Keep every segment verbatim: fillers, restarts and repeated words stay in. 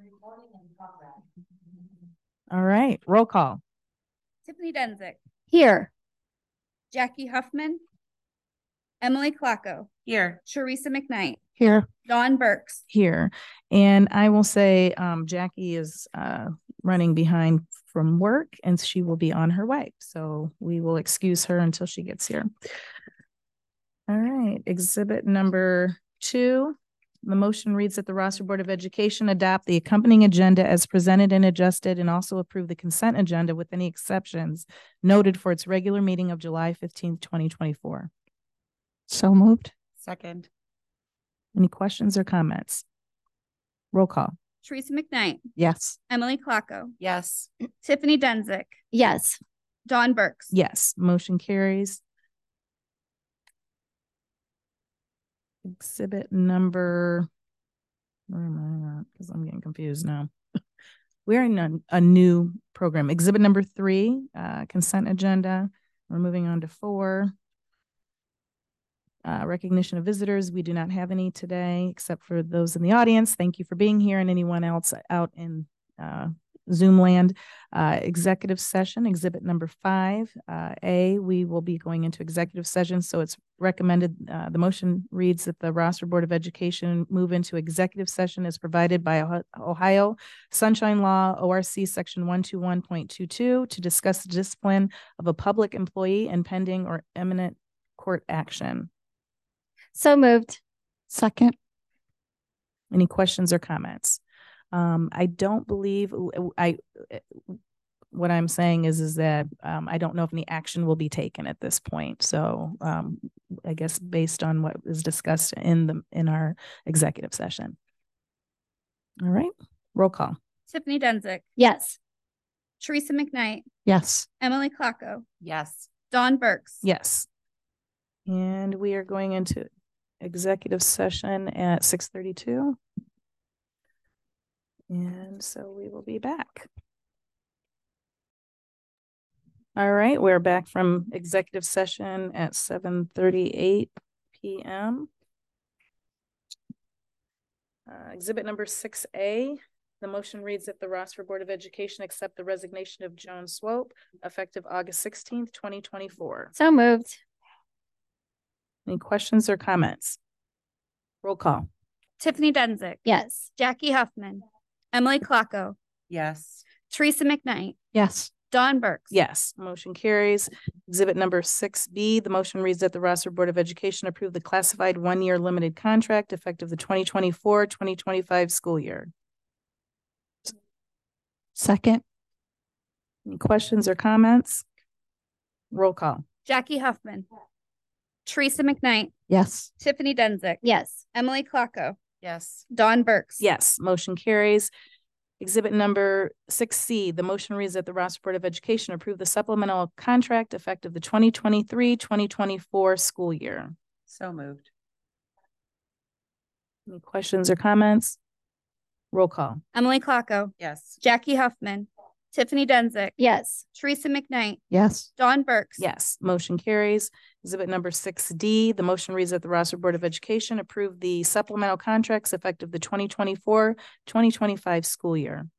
All right, roll call. Tiffany Denzik. Here. Jackie Huffman. Emily Klocko. Here. Teresa McKnight. Here. Dawn Burks. Here. And I will say um, Jackie is uh, running behind from work and she will be on her way. So we will excuse her until she gets here. All right, exhibit number two. The motion reads that the Rossford Board of Education adopt the accompanying agenda as presented and adjusted and also approve the consent agenda with any exceptions noted for its regular meeting of July fifteenth, twenty twenty-four. So moved. Second. Any questions or comments? Roll call. Teresa McKnight. Yes. Emily Klocko. Yes. Tiffany Denzik. Yes. Dawn Burks. Yes, motion carries. Exhibit number, where am I at? Because I'm getting confused now. We're in a, a new program. Exhibit number three, uh, consent agenda. We're moving on to four. Uh, recognition of visitors. We do not have any today, except for those in the audience. Thank you for being here, and anyone else out in uh, Zoom land. Uh, executive session, exhibit number five. Uh, A, we will be going into executive session, so it's recommended, uh, the motion reads that the Rossford Board of Education move into executive session as provided by Ohio Sunshine Law, O R C section one twenty-one point two two, to discuss the discipline of a public employee and pending or imminent court action. So moved. Second. Any questions or comments? Um, I don't believe I, what I'm saying is, is that um, I don't know if any action will be taken at this point. So um, I guess based on what is discussed in the, in our executive session. All right, roll call. Tiffany Denzik. Yes. Teresa McKnight. Yes. Emily Klocko. Yes. Dawn Burks. Yes. And we are going into executive session at six thirty-two. And so we will be back. All right, we're back from executive session at seven thirty-eight p m Uh, exhibit number six A, the motion reads that the Rossford Board of Education accept the resignation of Joan Swope effective August sixteenth, twenty twenty-four. So moved. Any questions or comments? Roll call. Tiffany Denzik. Yes. Jackie Huffman. Emily Klocko. Yes. Teresa McKnight. Yes. Dawn Burks. Yes, motion carries. Exhibit number six B, the motion reads that the Rossford Board of Education approve the classified one-year limited contract effective the twenty twenty-four twenty twenty-five school year. Second. Any questions or comments? Roll call. Jackie Huffman. Teresa McKnight. Yes. Tiffany Denzik. Yes. Emily Klocko. Yes. Dawn Burks. Yes, motion carries. Exhibit number six C, the motion reads that the Rossford Board of Education approve the supplemental contract effective the twenty twenty-three twenty twenty-four school year. So moved. Any questions or comments? Roll call. Emily Klocko. Yes. Jackie Huffman. Tiffany Denzik. Yes. Teresa McKnight. Yes. Dawn Burks. Yes, motion carries. Exhibit number six D, the motion reads that the Rossford Board of Education approve the supplemental contracts effective the twenty twenty-four twenty twenty-five school year.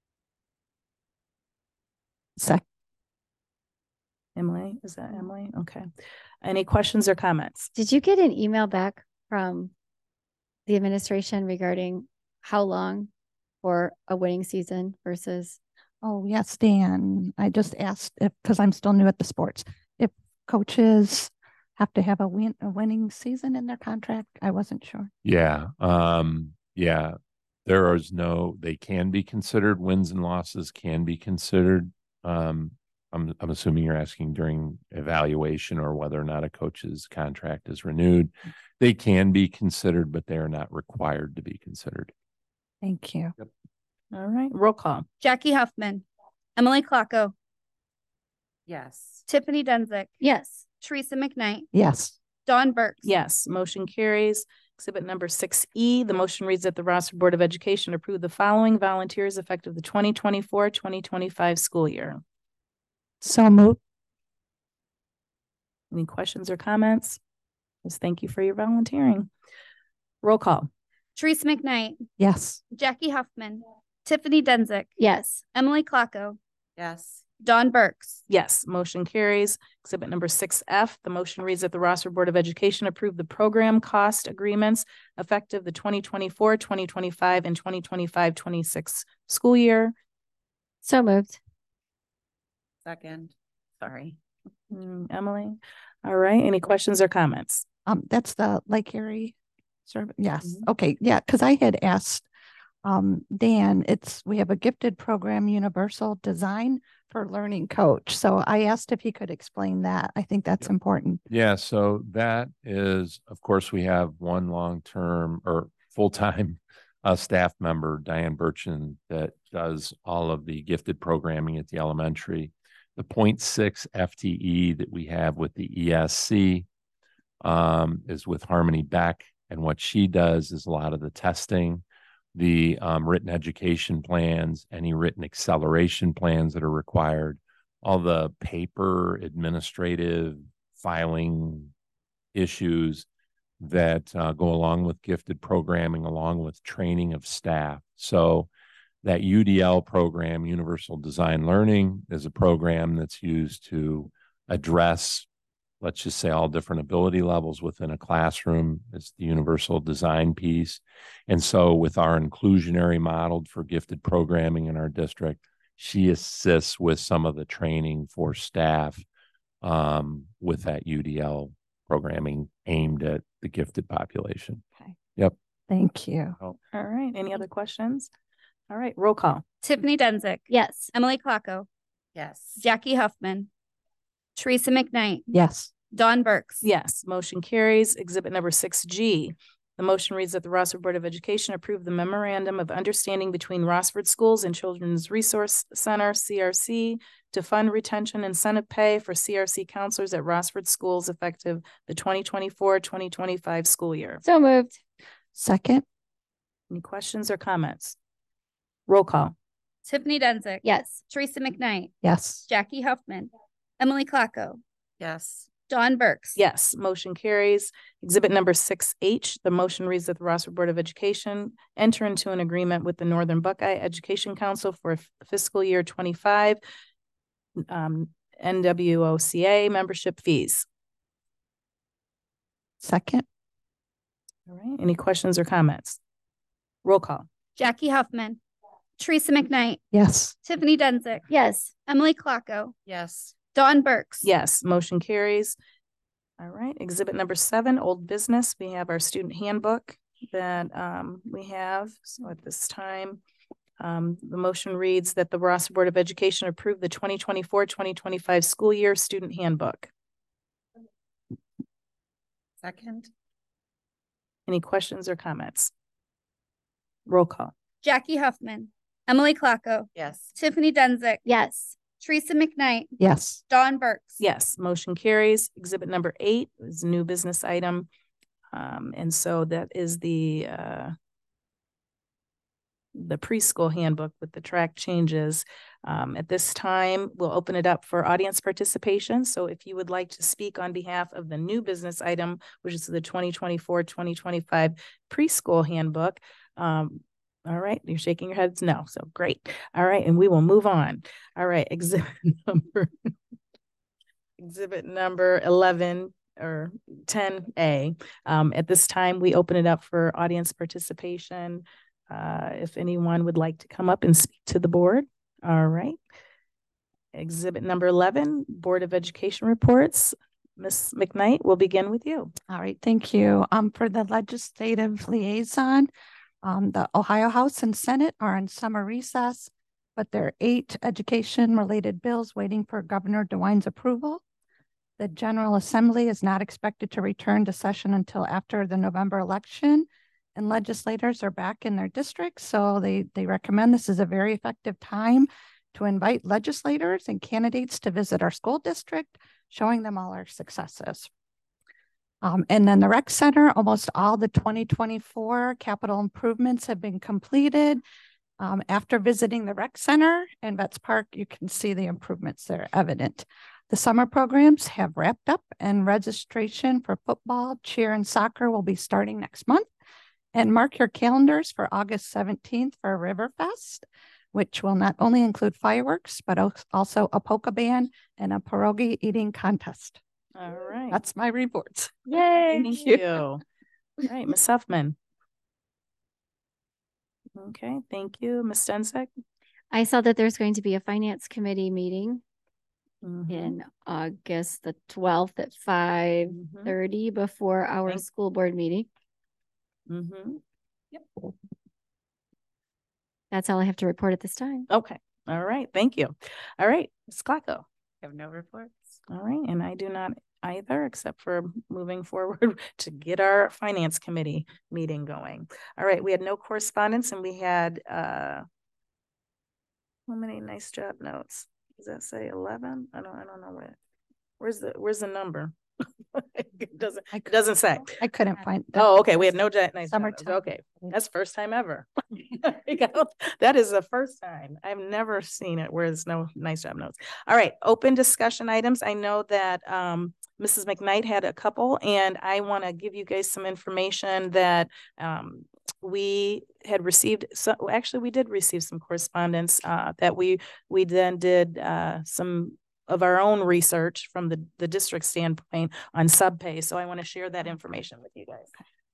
Second. Emily, is that Emily? Okay. Any questions or comments? Did you get an email back from the administration regarding how long for a winning season versus? Oh, yes, Dan. I just asked if, because I'm still new at the sports, if coaches have to have a win a winning season in their contract. I wasn't sure. Yeah. Um, yeah. There is no, they can be considered, wins and losses can be considered. Um, I'm I'm assuming you're asking during evaluation or whether or not a coach's contract is renewed. They can be considered, but they are not required to be considered. Thank you. Yep. All right, roll call. Jackie Huffman. Emily Klocko. Yes. Tiffany Denzik. Yes. Teresa McKnight. Yes. Dawn Burks. Yes, motion carries. Exhibit number six E, the motion reads that the Rossford Board of Education approve the following volunteers effective the twenty twenty-four twenty twenty-five school year. So moved. Any questions or comments? Just thank you for your volunteering. Roll call. Teresa McKnight. Yes. Jackie Huffman. Tiffany Denzick, Yes. Emily Klocko, Yes. Dawn Burks, Yes, motion carries. Exhibit number six F, the motion reads that the Rossford Board of Education approve the program cost agreements effective the twenty twenty-four, twenty twenty-five, and twenty twenty-five, twenty-six school year. So moved. Second. Sorry. Mm, Emily, all right, any questions or comments? Um, that's the Lake Erie serv Yes. Mhm. Okay. Yeah. Cause I had asked, um, Dan, it's, we have a gifted program, Universal Design for Learning Coach. So I asked if he could explain that. I think that's Yep. important. Yeah, so that is, of course, we have one long-term or full-time uh, staff member, Diane Burchin, that does all of the gifted programming at the elementary. The zero point six F T E that we have with the E S C um, is with Harmony Beck. And what she does is a lot of the testing, the um, written education plans, any written acceleration plans that are required, all the paper administrative filing issues that uh, go along with gifted programming, along with training of staff. So that U D L program, Universal Design Learning, is a program that's used to address, let's just say, all different ability levels within a classroom. It's the universal design piece. And so with our inclusionary model for gifted programming in our district, she assists with some of the training for staff um, with that U D L programming aimed at the gifted population. Okay. Yep. Thank you. All right, any other questions? All right, roll call. Tiffany Denzick, Yes. Emily Klocko, Yes. Jackie Huffman, Teresa McKnight, Yes. Dawn Burks, Yes, motion carries. Exhibit number six G. The motion reads that the Rossford Board of Education approve the memorandum of understanding between Rossford Schools and Children's Resource Center, C R C, to fund retention incentive pay for C R C counselors at Rossford Schools effective the twenty twenty-four, twenty twenty-five school year. So moved. Second. Any questions or comments? Roll call. Tiffany Denzick, Yes. Teresa McKnight, Yes. Jackie Huffman, Emily Klocko, Yes. Dawn Burks, Yes, motion carries. Exhibit number six H, the motion reads that the Rossford Board of Education enter into an agreement with the Northern Buckeye Education Council for f- fiscal year twenty-five um, N W O C A membership fees. Second. All right, any questions or comments? Roll call. Jackie Huffman, Teresa McKnight, Yes. Tiffany Denzick, Yes. Emily Klocko, Yes. Dawn Burks, Yes, motion carries. All right, exhibit number seven, old business. We have our student handbook that um, we have. So at this time, um, the motion reads that the Rossford Board of Education approve the twenty twenty-four, twenty twenty-five school year student handbook. Second. Any questions or comments? Roll call. Jackie Huffman, Emily Klocko, Yes. Tiffany Denzick, Yes. Teresa McKnight, Yes. Dawn Burks, Yes, motion carries. Exhibit number eight is a new business item. Um, and so that is the uh, the preschool handbook with the track changes. Um, at this time, we'll open it up for audience participation. So if you would like to speak on behalf of the new business item, which is the twenty twenty-four, twenty twenty-five preschool handbook, um, all right, you're shaking your heads no, so great. All right, and we will move on. All right, exhibit number exhibit number eleven or ten A. Um, at this time, we open it up for audience participation. Uh, if anyone would like to come up and speak to the board. All right. Exhibit number eleven, Board of Education reports. Miz McKnight, we'll begin with you. All right. Thank you. Um, for the legislative liaison, um, the Ohio House and Senate are in summer recess, but there are eight education related bills waiting for Governor DeWine's approval. The General Assembly is not expected to return to session until after the November election, and legislators are back in their districts. So they, they recommend this is a very effective time to invite legislators and candidates to visit our school district, showing them all our successes. Um, and then the rec center, almost all the twenty twenty-four capital improvements have been completed. Um, after visiting the rec center and Vets Park, you can see the improvements that are evident. The summer programs have wrapped up and registration for football, cheer, and soccer will be starting next month. And mark your calendars for August seventeenth for Riverfest, which will not only include fireworks, but also a polka band and a pierogi eating contest. All right. That's my reports. Yay. Thank you. All right, Miz Huffman. Okay, thank you. Miz Stenzik. I saw that there's going to be a finance committee meeting Mhm. in August the twelfth at five thirty before our Thank- school board meeting. Mhm. That's all I have to report at this time. Okay. All right. Thank you. All right, Miz Clacko. Have no reports. All right, and I do not either, except for moving forward to get our finance committee meeting going. All right, we had no correspondence, and we had uh how many nice job notes? Does that say eleven? I don't I don't know where. Where's the where's the number? It doesn't I it cou- doesn't say. I couldn't find. that. Oh, okay. We had no ja- nice job notes. Summertime. Okay, that's first time ever. That is the first time. I've never seen it where there's no nice job notes. All right, open discussion items. I know that um Missus McKnight had a couple, and I want to give you guys some information that um we had received. So actually, we did receive some correspondence uh that we we then did uh some of our own research from the the district standpoint on subpay. So I want to share that information with you guys.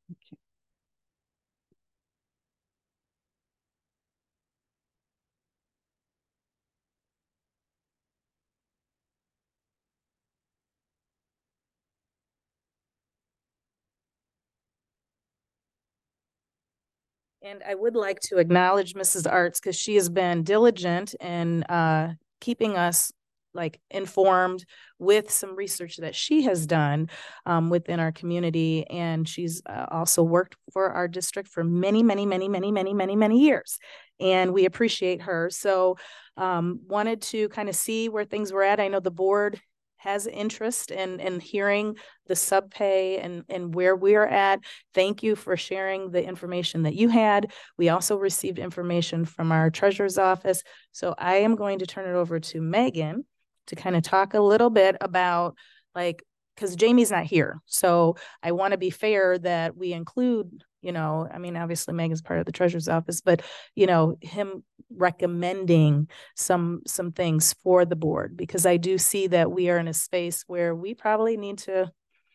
And I would like to acknowledge Missus Arts because she has been diligent in uh, keeping us like informed with some research that she has done um, within our community. And she's uh, also worked for our district for many, many, many, many, many, many, many years. And we appreciate her. So um, wanted to kind of see where things were at. I know the board has interest in, in hearing the subpay and, and where we're at. Thank you for sharing the information that you had. We also received information from our treasurer's office. So I am going to turn it over to Megan to kind of talk a little bit about like, because Jamie's not here. So I want to be fair that we include, you know, I mean, obviously Megan's part of the treasurer's office, but, you know, him recommending some, some things for the board, because I do see that we are in a space where we probably need to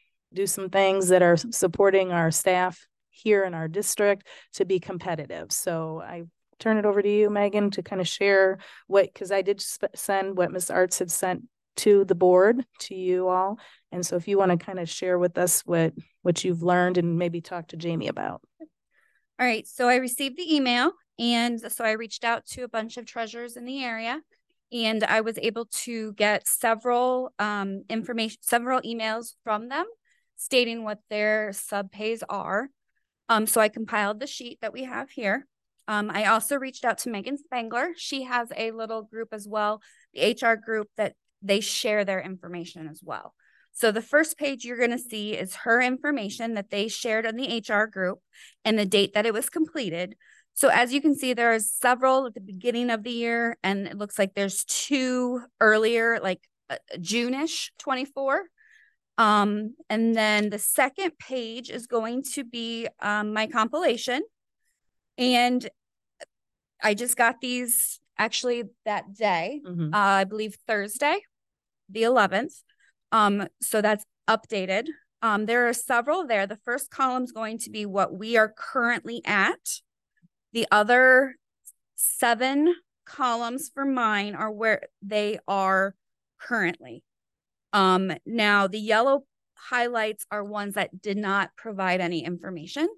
do some things that are supporting our staff here in our district to be competitive. So I turn it over to you, Megan, to kind of share what, because I did sp- send what Miz Arts had sent to the board, to you all. And so if you want to kind of share with us what, what you've learned and maybe talk to Jamie about. All right, so I received the email, and so I reached out to a bunch of treasurers in the area, and I was able to get several um, information, several emails from them stating what their subpays are. Um, so I compiled the sheet that we have here. Um, I also reached out to Megan Spangler. She has a little group as well, the H R group, that they share their information as well. So the first page you're going to see is her information that they shared on the H R group and the date that it was completed. So as you can see, there's several at the beginning of the year, and it looks like there's two earlier, like uh, June-ish twenty-four. Um, and then the second page is going to be um, my compilation. And I just got these actually that day, Mhm. uh, I believe Thursday, the eleventh. Um, so that's updated. Um, there are several there. The first column is going to be what we are currently at. The other seven columns for mine are where they are currently. Um, now the yellow highlights are ones that did not provide any information.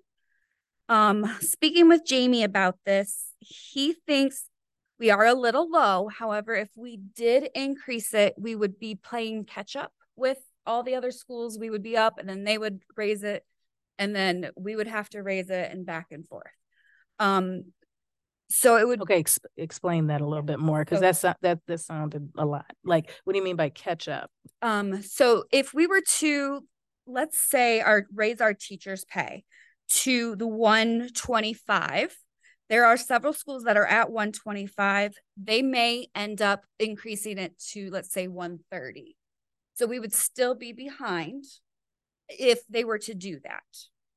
Um, speaking with Jamie about this, he thinks we are a little low. However, if we did increase it, we would be playing catch up with all the other schools. We would be up and then they would raise it and then we would have to raise it and back and forth. Um, so it would. Okay, ex- explain that a little bit more, because So- that's not- that that sounded a lot. Like, what do you mean by catch up? Um, so if we were to, let's say, our raise our teachers' pay to the one twenty-five, there are several schools that are at one twenty-five. They may end up increasing it to, let's say, one thirty. So we would still be behind if they were to do that.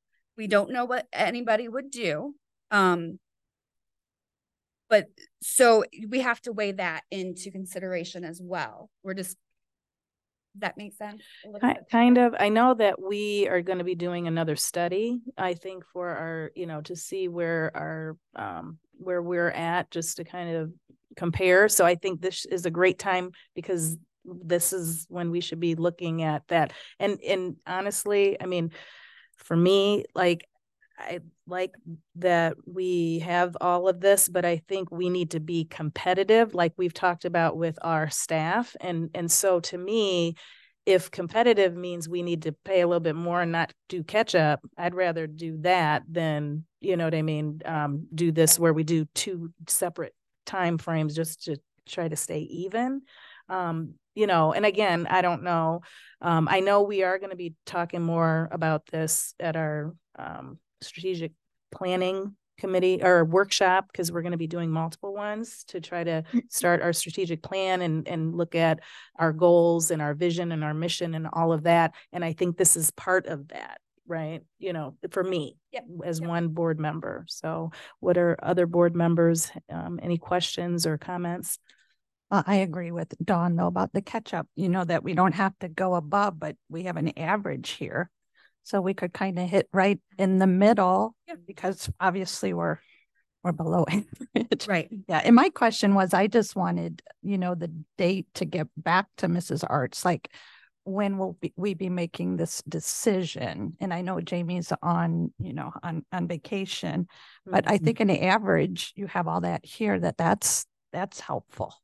We don't know what anybody would do. Um, but so we have to weigh that into consideration as well. We're just, does that make sense? Ki- Kind of. I know that we are going to be doing another study, I think, for our, you know, to see where our, um, where we're at, just to kind of compare. So I think this is a great time, because this is when we should be looking at that. And, and honestly, I mean, for me, like, I like that we have all of this, but I think we need to be competitive, like we've talked about with our staff. And, and so to me, if competitive means we need to pay a little bit more and not do catch up, I'd rather do that than, you know what I mean, um, do this where we do two separate time frames just to try to stay even. Um, you know, and again, I don't know. Um, I know we are going to be talking more about this at our um, strategic planning committee or workshop, because we're going to be doing multiple ones to try to start our strategic plan and, and look at our goals and our vision and our mission and all of that. And I think this is part of that, right? You know, for me, Yep. as Yep. one board member. So what are other board members, um, any questions or comments? Uh, I agree with Dawn though about the catch up, you know, that we don't have to go above, but we have an average here. So we could kind of hit right in the middle, Yeah. because obviously we're, we're below average. Right. Yeah. And my question was, I just wanted, you know, the date to get back to Missus Arts, like when will be, we be making this decision? And I know Jamie's on, you know, on, on vacation, but I think in the average, you have all that here, that that's, that's helpful.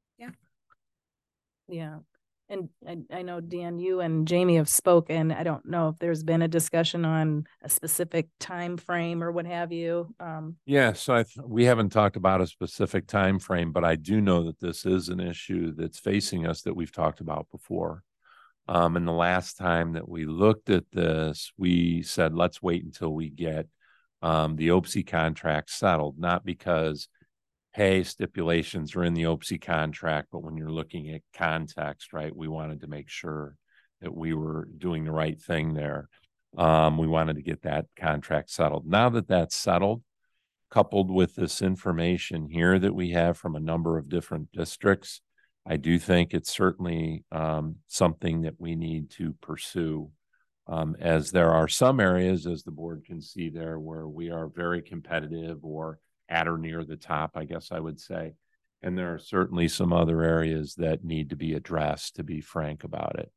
Yeah. And I, I know, Dan, you and Jamie have spoken. I don't know if there's been a discussion on a specific time frame or what have you. Um, Yeah, so I th- we haven't talked about a specific time frame, but I do know that this is an issue that's facing us that we've talked about before. Um, and the last time that we looked at this, we said, let's wait until we get um, the O P S I contract settled, not because pay stipulations are in the O P S I contract, but when you're looking at context, right, we wanted to make sure that we were doing the right thing there. Um, we wanted to get that contract settled. Now that that's settled, coupled with this information here that we have from a number of different districts, I do think it's certainly um, something that we need to pursue, um, as there are some areas, as the board can see there, where we are very competitive or at or near the top, I guess I would say. And there are certainly some other areas that need to be addressed, to be frank about it.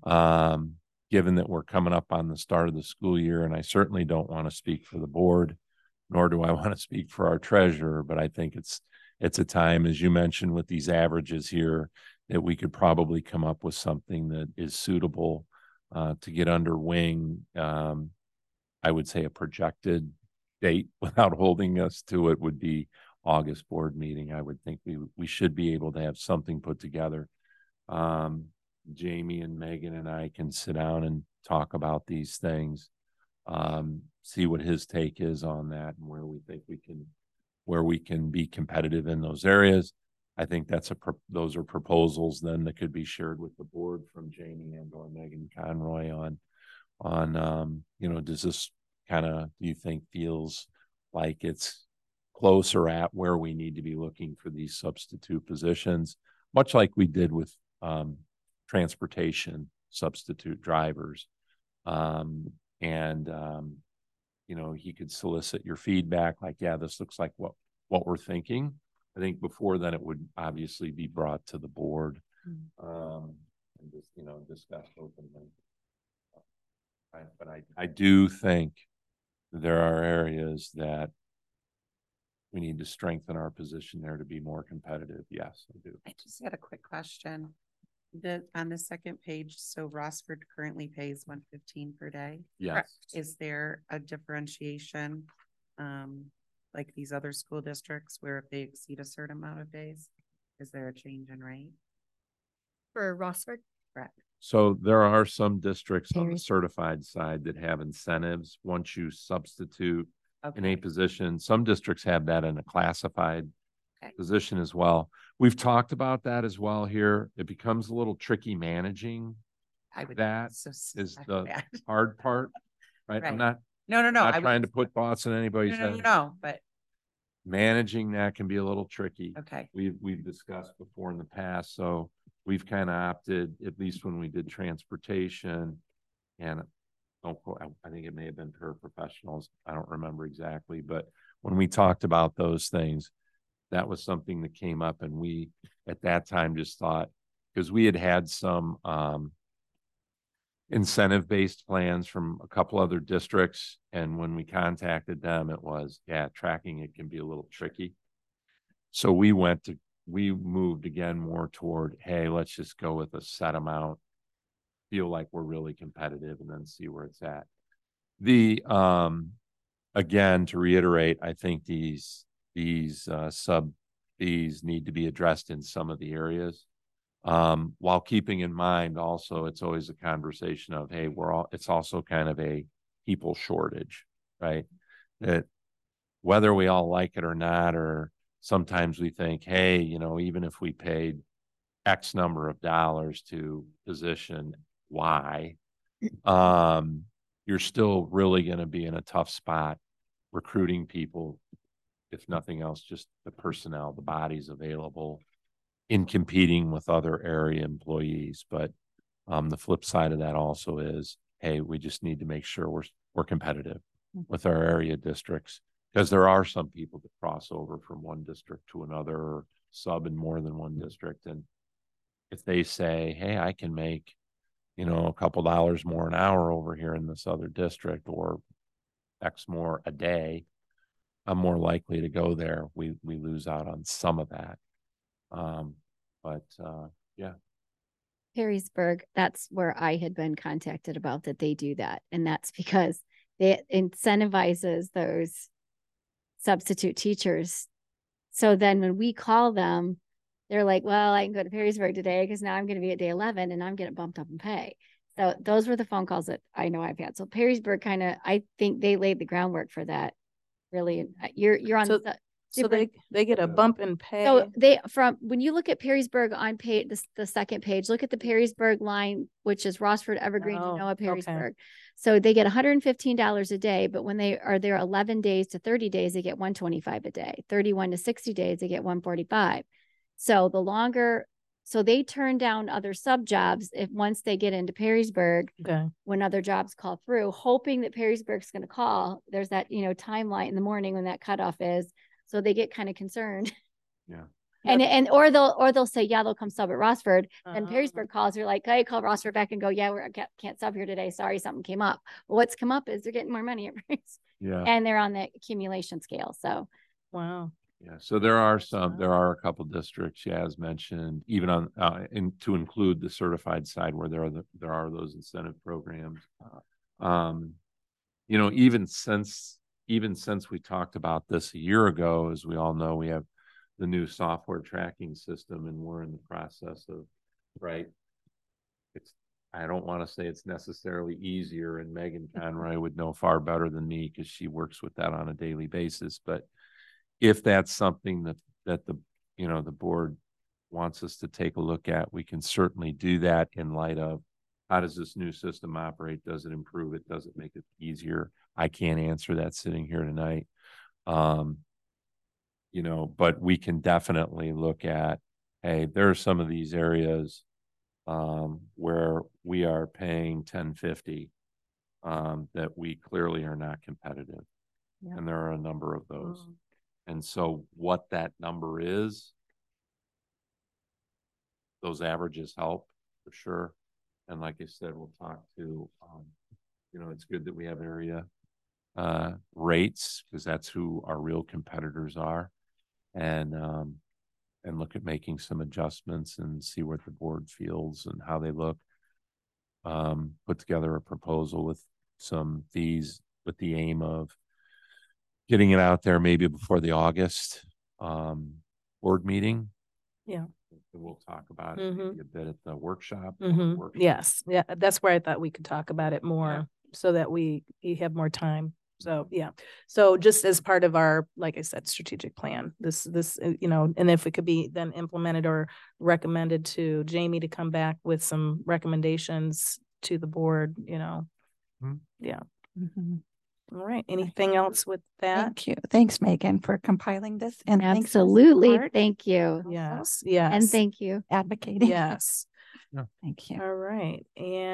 Um, given that we're coming up on the start of the school year, and I certainly don't want to speak for the board, nor do I want to speak for our treasurer, but I think it's it's a time, as you mentioned, with these averages here, that we could probably come up with something that is suitable uh, to get under wing. Um, I would say a projected date, without holding us to it, would be August board meeting. I would think we we should be able to have something put together. Um, Jamie and Megan and I can sit down and talk about these things, um, see what his take is on that, and where we think we can where we can be competitive in those areas. I think that's a those are proposals then that could be shared with the board from Jamie and or Megan Conroy on on um, you know, does this kind of, do you think, feels like it's close or at where we need to be looking for these substitute positions, much like we did with um, transportation substitute drivers. Um, and, um, you know, he could solicit your feedback like, yeah, this looks like what, what we're thinking. I think before then it would obviously be brought to the board, um, and just, you know, discussed openly. I, but I, I do think there are areas that we need to strengthen our position there to be more competitive. Yes, I do. I just had a quick question. The, on the second page, so Rossford currently pays one fifteen per day. Yes. Correct. Is there a differentiation, um, like these other school districts where if they exceed a certain amount of days, is there a change in rate? For Rossford? Correct. So there are some districts on the Very- certified side that have incentives once you substitute in a Okay. position. Some districts have that in a classified Okay. position as well. We've talked about that as well here. It becomes a little tricky managing. I would. That so is suspect the that. hard part, right? I'm Right. not, No, no, no. Not I trying was- to put thoughts in anybody's No, no, no, head. no, but, Managing that can be a little tricky. okay. We've, we've discussed before in the past, so we've kind of opted, at least when we did transportation, and don't quote, I, I think it may have been paraprofessionals, I don't remember exactly, but when we talked about those things, that was something that came up, and we, at that time, just thought, because we had had some, um, incentive-based plans from a couple other districts, and when we contacted them, it was, yeah, tracking it can be a little tricky. So we went to, we moved again more toward, hey, let's just go with a set amount, feel like we're really competitive, and then see where it's at. The, um, again, to reiterate, I think these, these, uh, sub fees need to be addressed in some of the areas. Um, while keeping in mind also, it's always a conversation of, hey, we're all, it's also kind of a people shortage, right? That whether we all like it or not, or sometimes we think, hey, you know, even if we paid X number of dollars to position Y, um, you're still really going to be in a tough spot recruiting people, if nothing else, just the personnel, the bodies available, in competing with other area employees. But um, the flip side of that also is, hey, we just need to make sure we're we're competitive with our area districts, because there are some people that cross over from one district to another, or sub in more than one district. And if they say, hey, I can make, you know, a couple dollars more an hour over here in this other district, or X more a day, I'm more likely to go there. We we lose out on some of that. Um, but, uh, yeah. Perrysburg, that's where I had been contacted about that they do that. And that's because it incentivizes those substitute teachers. So then when we call them, they're like, well, I can go to Perrysburg today because now I'm going to be at day eleven and I'm getting bumped up in pay. So those were the phone calls that I know I've had. So Perrysburg kind of, I think they laid the groundwork for that. Really, you're, you're on So- the So Super- they, they get a bump in pay. So they, from, when you look at Perrysburg on page, the, the second page, look at the Perrysburg line, which is Rossford, Evergreen, Oh, Genoa, okay. Perrysburg. So they get one hundred fifteen dollars a day, but when they are there eleven days to thirty days, they get one twenty-five a day. thirty-one to sixty days, they get one forty-five. So the longer, so they turn down other sub jobs if once they get into Perrysburg, Okay. when other jobs call through, hoping that Perrysburg's going to call. There's that, you know, timeline in the morning when that cutoff is. So they get kind of concerned. Yeah. And, and, or they'll, or they'll say, yeah, they'll come sub at Rossford. Then Uh-huh. Perrysburg calls, you're like, hey, call Rossford back and go, yeah, we're, can't, can't sub here today. Sorry, something came up. But what's come up is they're getting more money at Perrysburg. Yeah. And they're on the accumulation scale. So Wow. Yeah. So there are some, there are a couple districts, yeah, as mentioned, even on, uh, in, to include the certified side where there are the, there are those incentive programs. Um, you know, even since, even since we talked about this a year ago, as we all know, we have the new software tracking system, and we're in the process of, right? It's, I don't want to say it's necessarily easier, and Megan Conroy would know far better than me because she works with that on a daily basis. But if that's something that, that the, you know, the board wants us to take a look at, we can certainly do that in light of, how does this new system operate? Does it improve it? Does it make it easier? I can't answer that sitting here tonight. Um, you know, but we can definitely look at, hey, there are some of these areas um, where we are paying ten fifty um, that we clearly are not competitive. Yeah. And there are a number of those. Mm. And so what that number is, those averages help for sure. And like I said, we'll talk to, um, you know, it's good that we have area uh, rates, because that's who our real competitors are. And, um, and look at making some adjustments and see what the board feels and how they look. Um, put together a proposal with some fees with the aim of getting it out there maybe before the August um, board meeting. Yeah. We'll talk about it Mhm. maybe a bit at the workshop. Mhm. workshop. Yes. Yeah. That's where I thought we could talk about it more Yeah. so that we, we have more time. So, yeah. So just as part of our, like I said, strategic plan, this, this, uh, you know, and if it could be then implemented or recommended to Jamie to come back with some recommendations to the board, you know. Hmm. Yeah. Mhm. All right. Anything else with that? Thank you. Thanks, Megan, for compiling this. And thanks for Absolutely. support, Thank you. Yes. Yes. And thank you. advocating. Yes. Thank you. All right.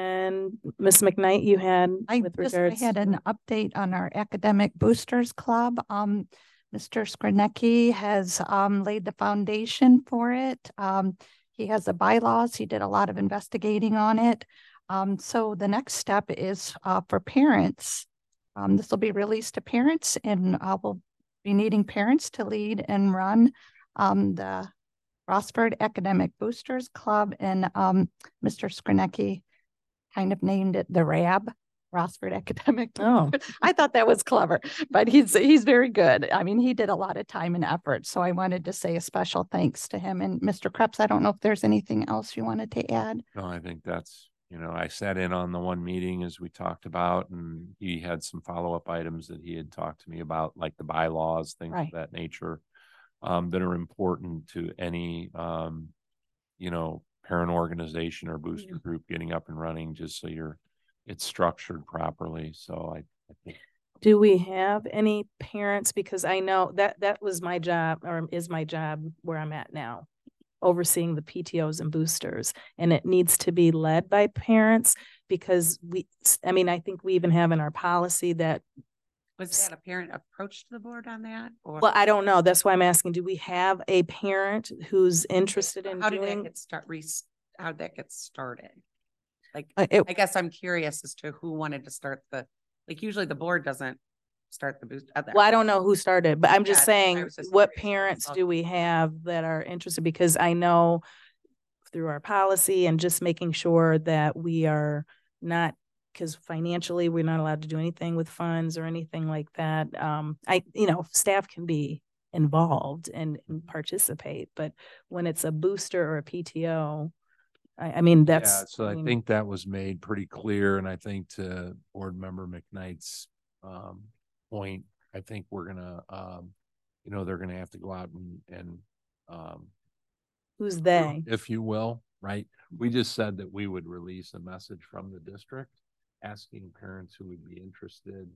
And Miss McKnight, you had I with just I regards had an update on our Academic Boosters Club. Um, Mister Skrzynecki has um, laid the foundation for it. Um, he has the bylaws. He did a lot of investigating on it. Um, so the next step is uh, for parents. Um, this will be released to parents, and uh, we'll be needing parents to lead and run um, the Rossford Academic Boosters Club. And um, Mister Skrzynecki kind of named it the R A B, Rossford Academic. Oh. I thought that was clever, but he's he's very good. I mean, he did a lot of time and effort. So I wanted to say a special thanks to him. And Mister Krebs, I don't know if there's anything else you wanted to add. No, I think that's, you know, I sat in on the one meeting as we talked about, and he had some follow-up items that he had talked to me about, like the bylaws, things Right. of that nature, um, that are important to any, um, you know, parent organization or booster Mhm. group getting up and running, just so you're, it's structured properly. So I, I think Do we have any parents? Because I know that that was my job, or is my job where I'm at now, overseeing the P T Os and boosters. And it needs to be led by parents, because we, I mean, I think we even have in our policy that, Was that a parent approach to the board on that? Or well, I don't know. That's why I'm asking, do we have a parent who's interested in how did that doing? get start, re, how did that get started? Like, Uh, it- I guess I'm curious as to who wanted to start the, like, usually the board doesn't start the boost. uh, Well, I don't know who started, but I'm just Yeah, I saying, was just what curious. parents I'll- do we have that are interested? Because I know through our policy and just making sure that we are not, because financially, we're not allowed to do anything with funds or anything like that. Um, I, you know, staff can be involved and, and participate, but when it's a booster or a P T O, I, I mean, that's. Yeah, so I mean, think that was made pretty clear, and I think to Board Member McKnight's um point, I think we're gonna um, you know, they're gonna have to go out and and um Who's they? if you will, right? We just said that we would release a message from the district asking parents who would be interested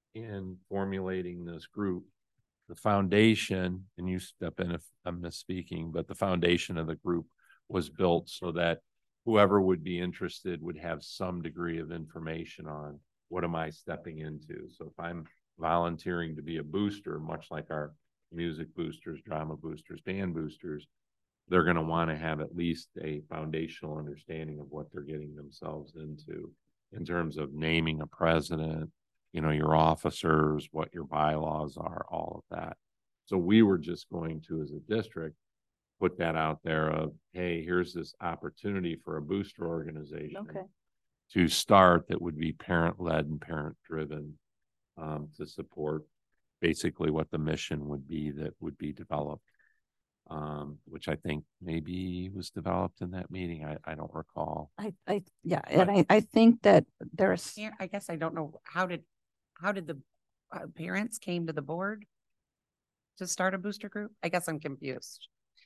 in formulating this group. The foundation, and you step in if I'm misspeaking, but the foundation of the group was built so that whoever would be interested would have some degree of information on what am I stepping into. So if I'm volunteering to be a booster, much like our music boosters, drama boosters, band boosters, they're going to want to have at least a foundational understanding of what they're getting themselves into in terms of naming a president, you know, your officers, what your bylaws are, all of that. So we were just going to, as a district, put that out there of, hey, here's this opportunity for a booster organization Okay. to start that would be parent-led and parent-driven, um, to support basically what the mission would be that would be developed, um, which I think maybe was developed in that meeting. I, I don't recall. I, I, yeah, and I, I think that there's, Yeah, I guess I don't know, how did, how did the uh, parents came to the board to start a booster group? I guess I'm confused.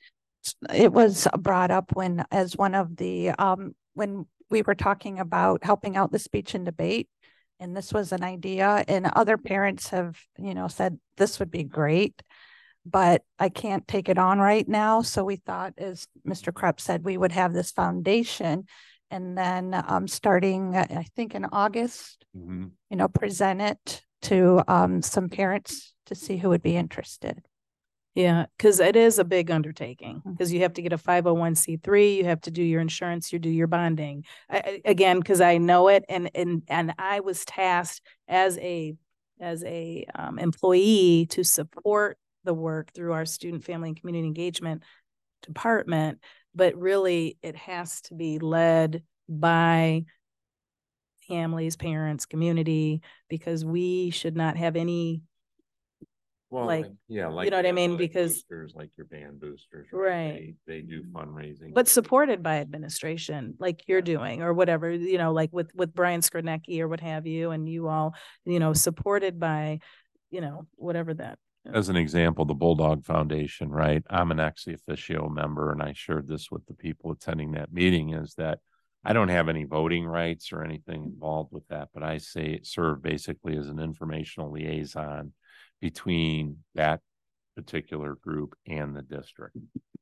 it was brought up when, as one of the, um, when we were talking about helping out the speech and debate, and this was an idea, and other parents have, you know, said this would be great, but I can't take it on right now. So we thought, as Mister Krebs said, we would have this foundation, and then um, starting, I think in August, Mm-hmm. you know, present it to um, some parents to see who would be interested. Yeah, because it is a big undertaking, Mhm. because you have to get a five oh one c three, you have to do your insurance, you do your bonding. I, I- again, because I know it, and and and I was tasked as a as a um, employee to support the work through our student, family, and community engagement department, but really it has to be led by families, parents, community, because we should not have any. Well, Like, like, yeah, you like know what I the mean? athletic Because- boosters, like your band boosters, Right. right? They, they do fundraising, But supported by administration, like you're doing, or whatever, you know, like with, with Brian Skrzynecki or what have you, and you all, you know, supported by, you know, whatever that. As an example, the Bulldog Foundation, right? I'm an ex officio member, and I shared this with the people attending that meeting, is that I don't have any voting rights or anything involved with that, but I say serve basically as an informational liaison between that particular group and the district.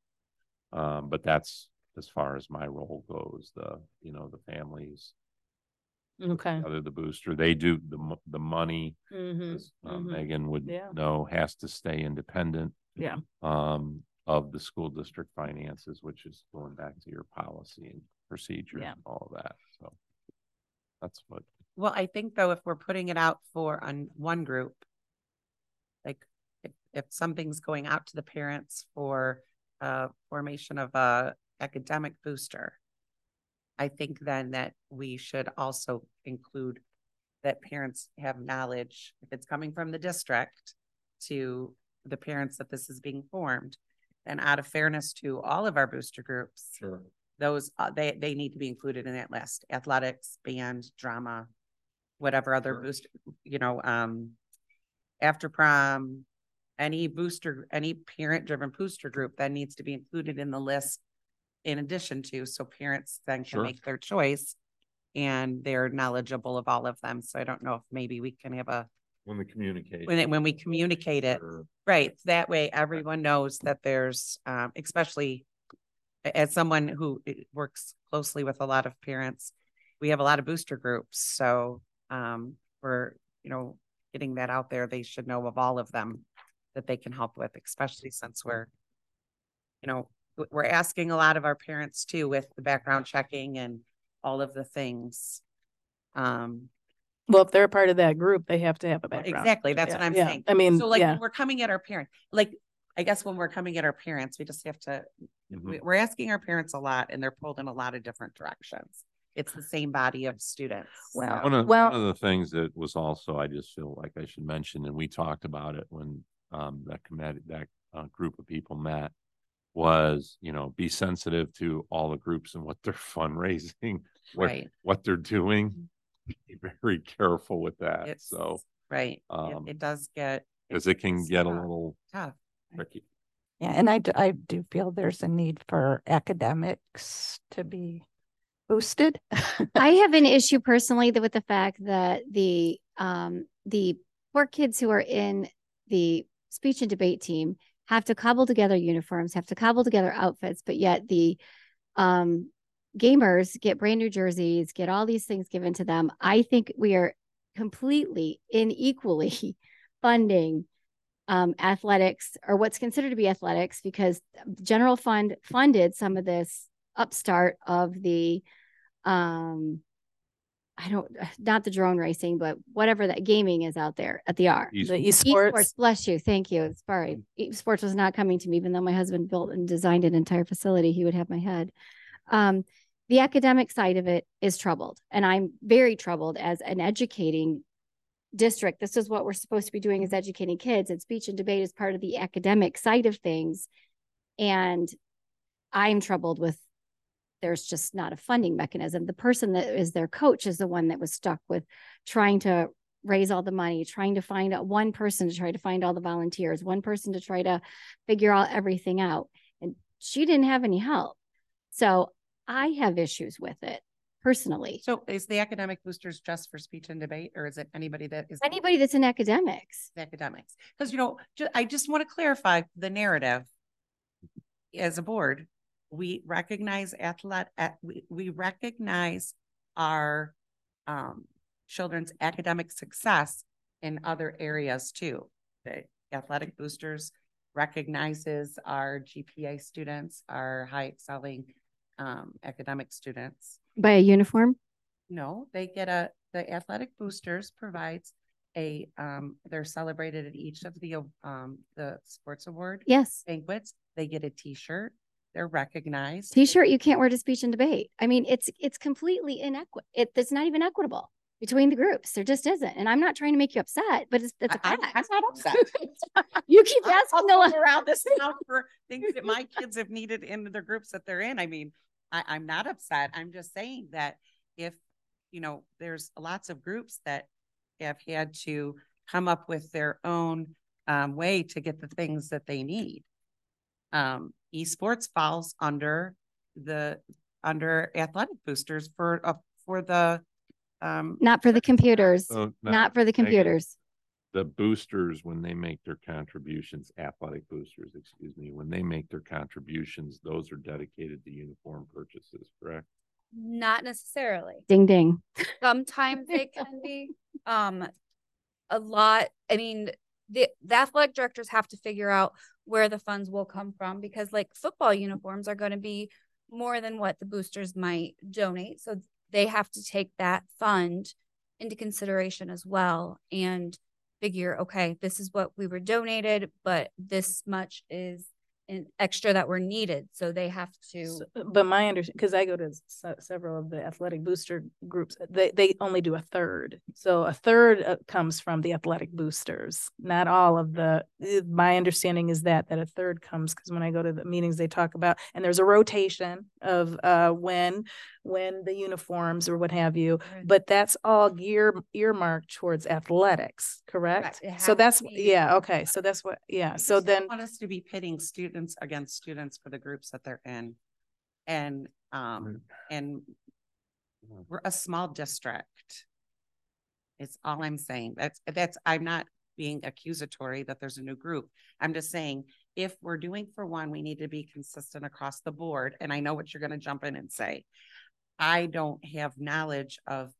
Um, but that's as far as my role goes. The, you know, the families, Okay. other the booster, they do the mo- the money. Mm-hmm. as, um, Mhm. Megan would Yeah. know has to stay independent. Yeah. Um, of the school district finances, which is going back to your policy and procedure Yeah. and all of that. So that's what. Well, I think though, if we're putting it out for on one group, like if, if something's going out to the parents for uh formation of a academic booster, I think then that we should also include that parents have knowledge, if it's coming from the district to the parents that this is being formed, and out of fairness to all of our booster groups, Sure. those, uh, they, they need to be included in that list. Athletics, band, drama, whatever other Sure. booster, you know, um, after prom, any booster, any parent driven booster group that needs to be included in the list in addition to, so parents then can Sure. make their choice and they're knowledgeable of all of them. So I don't know if maybe we can have a, When we communicate. when it, when we communicate it, Sure. right, that way everyone knows that there's, um, especially a- as someone who i- works closely with a lot of parents, we have a lot of booster groups. So, um, we're, you know, getting that out there. They should know of all of them that they can help with, especially since we're, you know, w- we're asking a lot of our parents too with the background checking and all of the things. Um, Well, if they're a part of that group, they have to have a background. exactly. That's Yeah, what I'm yeah. saying. I mean, So like yeah. when we're coming at our parents, like, I guess when we're coming at our parents, we just have to, Mhm. we, we're asking our parents a lot and they're pulled in a lot of different directions. It's the same body of students. Well, so- One of, Well- one of the things that was also, I just feel like I should mention, and we talked about it when um, that committee, that uh, group of people met, was, you know, be sensitive to all the groups and what they're fundraising, what, Right. what they're doing. Be very careful with that. It's So, right. um, it, it does get because it can it's get a tough. little tough. tricky. Yeah, and I, d- I do feel there's a need for academics to be boosted. I have an issue personally that with the fact that the um the poor kids who are in the speech and debate team have to cobble together uniforms, have to cobble together outfits, but yet the um gamers get brand new jerseys, get all these things given to them. I think we are completely unequally funding um athletics, or what's considered to be athletics, because the general fund funded some of this upstart of the um I don't not the drone racing, but whatever that gaming is out there at the R. The Esports. esports. Bless you. Thank you. Sorry. Esports was not coming to me, even though my husband built and designed an entire facility, he would have my head. Um, the academic side of it is troubled. And I'm very troubled as an educating district. This is what we're supposed to be doing, is educating kids, and speech and debate is part of the academic side of things. And I'm troubled with there's just not a funding mechanism. The person that is their coach is the one that was stuck with trying to raise all the money, trying to find out one person to try to find all the volunteers, one person to try to figure out everything out. And she didn't have any help. So I have issues with it personally. So is the academic boosters just for speech and debate, or is it anybody that is Anybody that's in academics. academics? Because, you know, ju- I just want to clarify the narrative. As a board, we recognize athlete, at, we, we recognize our um, children's academic success in other areas too. The athletic boosters recognizes our G P A students, our high excelling um, academic students. By a uniform? No, they get a, the athletic boosters provides a, um, they're celebrated at each of the, um, the sports award Yes. banquets. They get a t-shirt. They're recognized. T-shirt you can't wear to speech and debate. I mean, it's it's completely inequitable. It, it's not even equitable between the groups. There just isn't. And I'm not trying to make you upset, but it's, it's a I- fact. I'm, I'm not upset. You keep I'm asking the hustling around this town for things that my kids have needed in the groups that they're in. I mean, I, I'm not upset. I'm just saying that if, you know, there's lots of groups that have had to come up with their own um, way to get the things that they need. Um, esports falls under the under athletic boosters for, uh, for the, um, Not for the computers, So, no, not for the Megan, computers. The boosters, when they make their contributions, athletic boosters, excuse me, when they make their contributions, those are dedicated to uniform purchases, correct? Not necessarily. Ding, ding. Sometimes they can be. Um, a lot. I mean, the, the athletic directors have to figure out where the funds will come from, because like football uniforms are going to be more than what the boosters might donate. So they have to take that fund into consideration as well and figure, okay, this is what we were donated, but this much is an extra that were needed. So they have to. So, but my understanding, because I go to se- several of the athletic booster groups, they, they only do a third. So a third uh, comes from the athletic boosters, not all of the, uh, my understanding is that, that a third comes, because when I go to the meetings, they talk about, and there's a rotation of uh, when, when the uniforms or what have you, Right. but that's all gear earmarked towards athletics, correct? Correct. It So has that's, to be. yeah, okay. So that's what, yeah. So just don't then. want us to be pitting students against students for the groups that they're in. And, um, and we're a small district. It's all I'm saying. That's, that's, I'm not being accusatory that there's a new group. I'm just saying, if we're doing for one, we need to be consistent across the board. And I know what you're going to jump in and say. I don't have knowledge of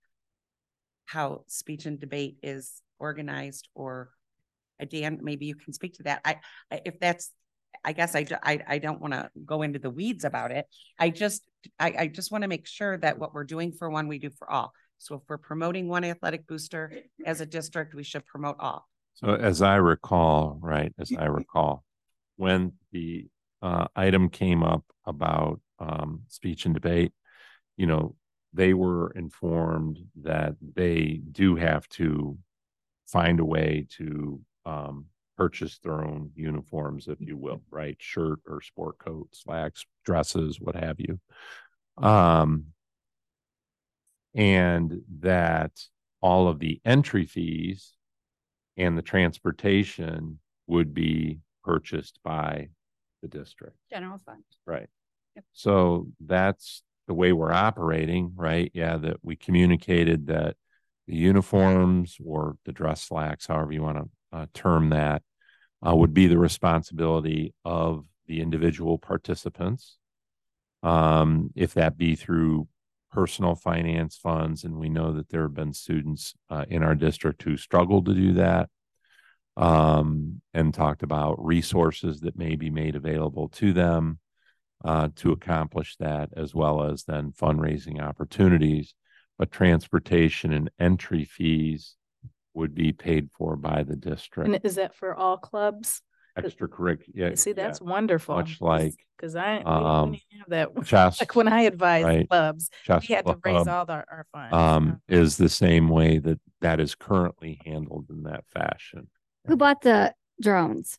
how speech and debate is organized, or uh, Dan, maybe you can speak to that. I, if that's, I guess I, I, I don't want to go into the weeds about it. I just, I, I just want to make sure that what we're doing for one, we do for all. So if we're promoting one athletic booster as a district, we should promote all. So as I recall, right, as I recall, when the uh, item came up about um, speech and debate, you know, they were informed that they do have to find a way to um, purchase their own uniforms, if you will, right? Shirt or sport coat, slacks, dresses, what have you. Um, and that all of the entry fees and the transportation would be purchased by the district. General fund. Right. Yep. So that's the way we're operating, right? Yeah, that we communicated that the uniforms or the dress slacks, however you want to uh, term that, uh, would be the responsibility of the individual participants. Um, if that be through personal finance funds, and we know that there have been students uh, in our district who struggled to do that, um, and talked about resources that may be made available to them uh, to accomplish that, as well as then fundraising opportunities. But transportation and entry fees would be paid for by the district. And is that for all clubs? Extracurricular, yeah. See, that's yeah. wonderful. Much like because I we um, didn't have that. chess, Like when I advised right? clubs, Chess we had to raise club, all the, our funds. um, is the same way that that is currently handled in that fashion. Who bought the drones?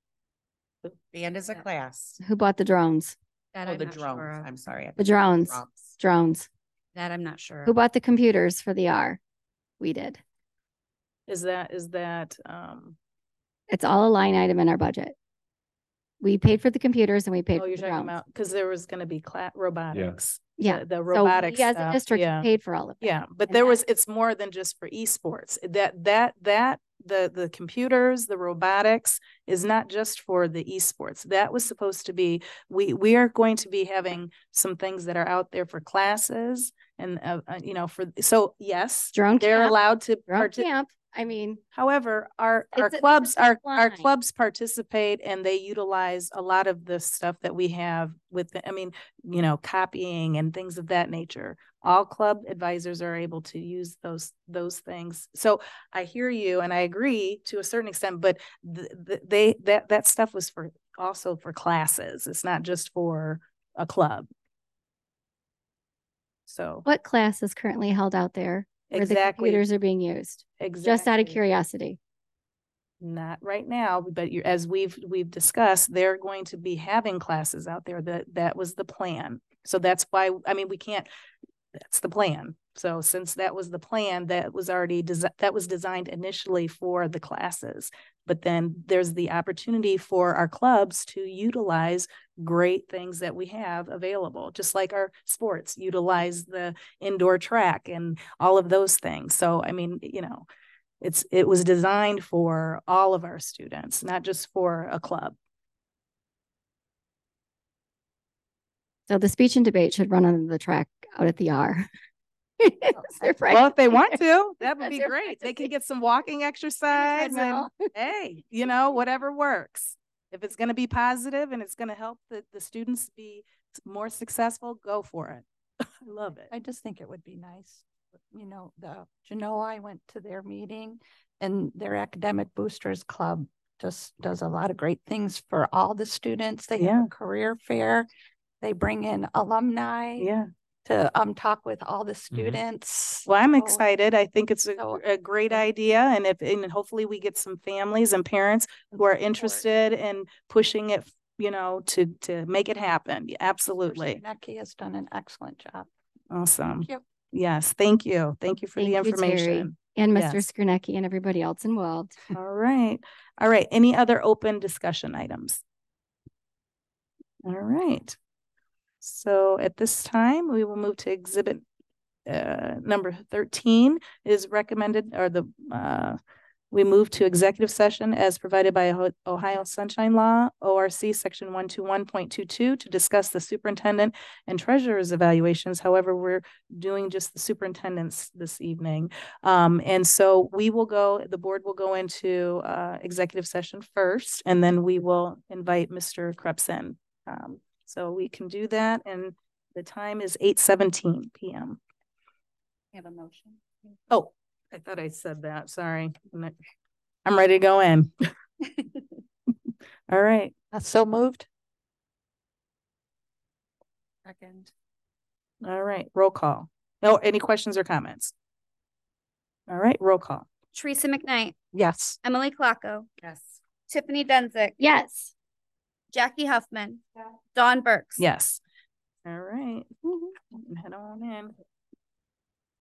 Band is a class. Who bought the drones? That Oh, I'm the not drones. sure of. I'm sorry. The drones. Drums. Drones. That I'm not sure. Who of. bought the computers for the R? We did. Is that is that um? It's all a line item in our budget. We paid for the computers and we paid Oh, for you're the talking drones. about because there was going to be cla- robotics. Yeah. the, the So robotics we as a stuff, district yeah. paid for all of that. Yeah, but And there that- was, it's more than just for esports. That, that, that, the, the computers, the robotics is not just for the esports. That was supposed to be, we, we are going to be having some things that are out there for classes and, uh, uh, you know, for, so yes, Drone they're camp. allowed to. Drone parti- camp. I mean, However, our, our It's a- clubs, it's a our, big our line. clubs participate and they utilize a lot of the stuff that we have with, the, I mean, you know, copying and things of that nature. All club advisors are able to use those, those things. So I hear you and I agree to a certain extent, but th- th- they, that, that stuff was for, also for classes. It's not just for a club. So what class is currently held out there where the exactly, computers are being used? exactly. Just out of curiosity. Not right now, but you, as we've, we've discussed, they're going to be having classes out there. That, that was the plan. So that's why, I mean, we can't, that's the plan. So since that was the plan, that was already desi- that was designed initially for the classes. but then there's the opportunity for our clubs to utilize great things that we have available, just like our sports utilize the indoor track and all of those things. So, I mean, you know, it's it was designed for all of our students, not just for a club. So the speech and debate should run on the track out at the R. Well, if they want to, that would That's be their great. They practice. can get some walking exercise and treadmill. hey, you know, whatever works. If it's going to be positive and it's going to help the, the students be more successful, go for it. I love it. I just think it would be nice. You know, the Genoa, I went to their meeting, and their Academic Boosters Club just does a lot of great things for all the students. They Yeah. have a career fair. They bring in alumni Yeah. to um talk with all the students. Well, I'm So- excited. I think it's a, So- a great idea. And if, and hopefully we get some families and parents who are interested in pushing it, you know, to, to make it happen. Absolutely. Neki has done an excellent job. Awesome. Thank you. Yes. Thank you. Thank you for Thank the you, Terry, information. and Mister Yes. Skernecki and everybody else involved. All right. All right. Any other open discussion items? All right. So at this time, we will move to exhibit uh, number thirteen is recommended, or the uh, we move to executive session as provided by Ohio- Ohio Sunshine Law, O R C section one twenty-one point two two, to discuss the superintendent and treasurer's evaluations. However, we're doing just the superintendents this evening. Um, and so we will go, the board will go into uh, executive session first, and then we will invite Mister Krebs in. Um, so we can do that, and the time is eight seventeen p m Have a motion. Oh, I thought I said that. Sorry. I'm ready to go in. All right. That's so moved. Second. All right. Roll call. No, any questions or comments? All right. Roll call. Teresa McKnight, Yes. Emily Klocko, Yes. Tiffany Denzik, Yes. Jackie Huffman, Dawn Burks. Yes. All right. Head on in.